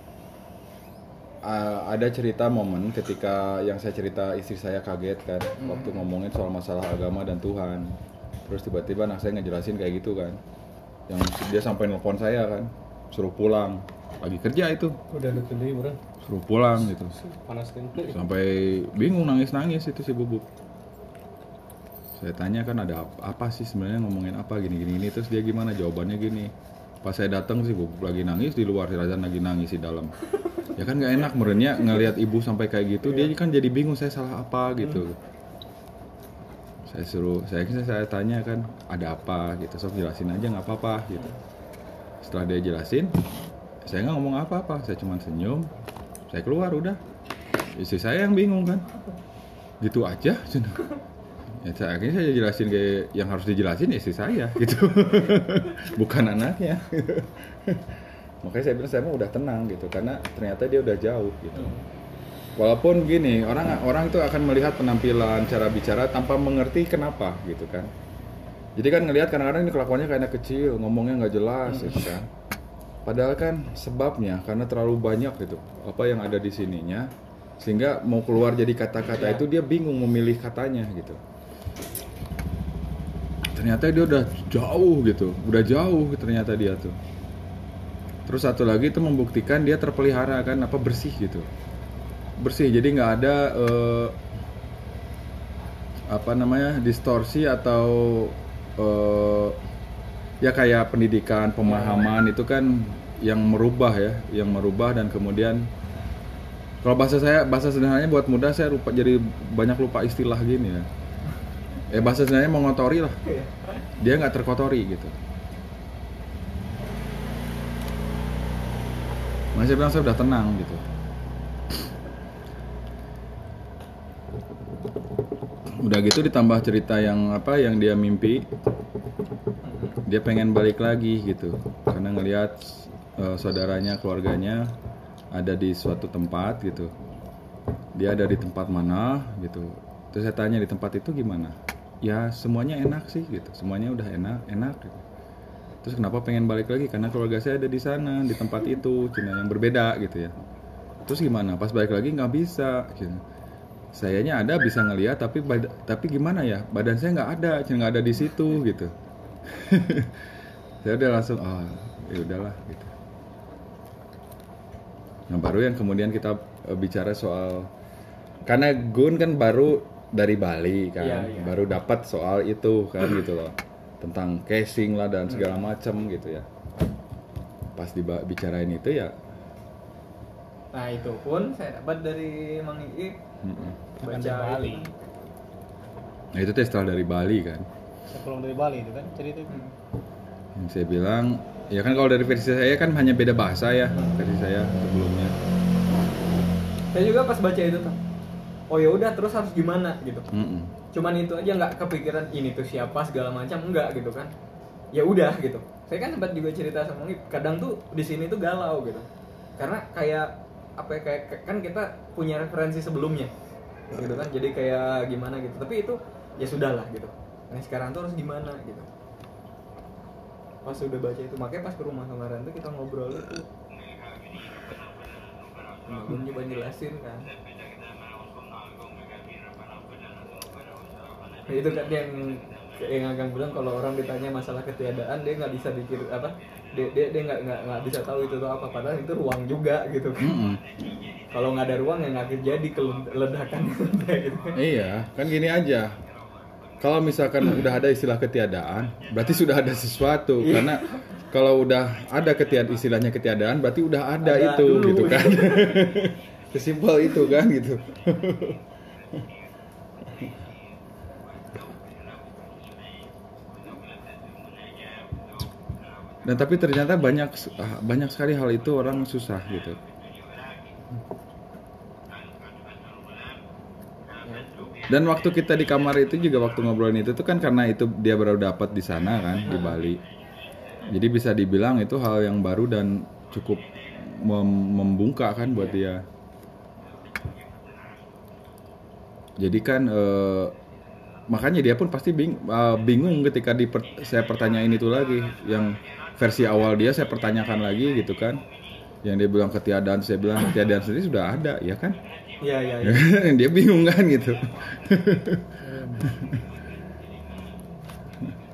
ada cerita momen ketika yang saya cerita istri saya kaget kan waktu ngomongin soal masalah agama dan Tuhan. Terus tiba-tiba anak saya ngejelasin kayak gitu kan. Yang dia sampai nelpon saya kan, suruh pulang. Lagi kerja itu. Udah deket bro. Suruh pulang gitu. Panas kan. Sampai bingung nangis-nangis itu si Bubuk. Saya tanya kan ada apa sih sebenarnya ngomongin apa gini terus dia gimana jawabannya gini. Pas saya datang sih Bubuk lagi nangis di luar, si Razan lagi nangis di dalam. Ya kan nggak enak merenya ngelihat ibu sampai kayak gitu, dia kan jadi bingung saya salah apa gitu. Saya tanya kan ada apa gitu, sok jelasin aja nggak apa-apa gitu. Setelah dia jelasin, saya nggak ngomong apa-apa, saya cuma senyum, saya keluar udah. Istri saya yang bingung kan, gitu aja. Ya, akhirnya saya jelasin kayak yang harus dijelasin istri saya gitu, bukan anaknya. Makanya saya bilang saya mah udah tenang gitu, karena ternyata dia udah jauh gitu. Walaupun gini, orang itu akan melihat penampilan, cara bicara tanpa mengerti kenapa gitu kan. Jadi kan ngelihat kadang-kadang ini kelakuannya kayak anak kecil, ngomongnya nggak jelas gitu kan. Padahal kan sebabnya karena terlalu banyak gitu apa yang ada di sininya, sehingga mau keluar jadi kata-kata itu dia bingung memilih katanya gitu. Ternyata dia udah jauh ternyata dia tuh. Terus satu lagi itu membuktikan dia terpelihara kan, apa bersih gitu, bersih. Jadi nggak ada distorsi atau ya kayak pendidikan, pemahaman itu kan yang merubah dan kemudian kalau bahasa sederhananya buat muda saya jadi banyak lupa istilah gini ya. Bahasa sederhananya mengotori lah, dia nggak terkotori gitu. Makanya saya bilang saya udah tenang gitu. Udah gitu ditambah cerita yang dia mimpi, dia pengen balik lagi gitu karena ngelihat saudaranya, keluarganya ada di suatu tempat gitu. Dia ada di tempat mana gitu. Terus saya tanya di tempat itu gimana? Ya semuanya enak sih gitu, semuanya udah enak gitu. Terus kenapa pengen balik lagi? Karena keluarga saya ada di sana, di tempat itu, cuma yang berbeda gitu ya. Terus gimana? Pas balik lagi nggak bisa. Gitu. Sayanya ada bisa ngelihat, tapi gimana ya? Badan saya nggak ada di situ gitu. Saya udah langsung, ya udahlah gitu. Nah baru yang kemudian kita bicara soal, karena Gun kan baru dari Bali kan, baru dapat soal itu kan gitu loh. Tentang casing lah dan segala macam gitu ya. Pas dibicarain itu ya. Nah itu pun saya dapat dari Mang Iip baca Bali. Nah itu setelah dari Bali kan. Saya pulang dari Bali itu kan cerita itu. Saya bilang ya kan kalau dari versi saya kan hanya beda bahasa ya versi saya sebelumnya. Saya juga pas baca itu tuh. Oh ya udah terus harus gimana gitu. Cuman itu aja, nggak kepikiran ini tuh siapa segala macam, enggak gitu kan. Ya udah gitu. Saya kan sempat juga cerita sama Ngip, kadang tuh di sini tuh galau gitu. Karena kayak kan kita punya referensi sebelumnya. Gitu kan. Jadi kayak gimana gitu. Tapi itu ya sudahlah gitu. Nah, sekarang tuh harus gimana gitu. Pas udah baca itu, makanya pas ke rumah kemarin tuh kita ngobrol itu. Gue coba jelasin kan. Itu kan yang Agang bilang kalau orang ditanya masalah ketiadaan dia nggak bisa dikir dia nggak bisa tahu itu tuh apa, padahal itu ruang juga gitu kan. Kalau nggak ada ruang ya nggak terjadi ledakan gitu. Iya kan gini aja, kalau misalkan udah ada istilah ketiadaan berarti sudah ada sesuatu. Karena kalau udah ada istilahnya ketiadaan berarti udah ada itu dulu, gitu kan. Sesimpel itu kan gitu. Dan tapi ternyata banyak sekali hal itu orang susah gitu. Dan waktu kita di kamar itu juga waktu ngobrolin itu tuh kan karena itu dia baru dapat di sana kan di Bali. Jadi bisa dibilang itu hal yang baru dan cukup membungkak kan buat dia. Jadi kan makanya dia pun pasti bingung ketika saya pertanyain itu lagi. Yang versi awal dia saya pertanyakan lagi gitu kan. Yang dia bilang ketiadaan, saya bilang ketiadaan sendiri sudah ada, ya kan? Iya. Dia bingung kan gitu.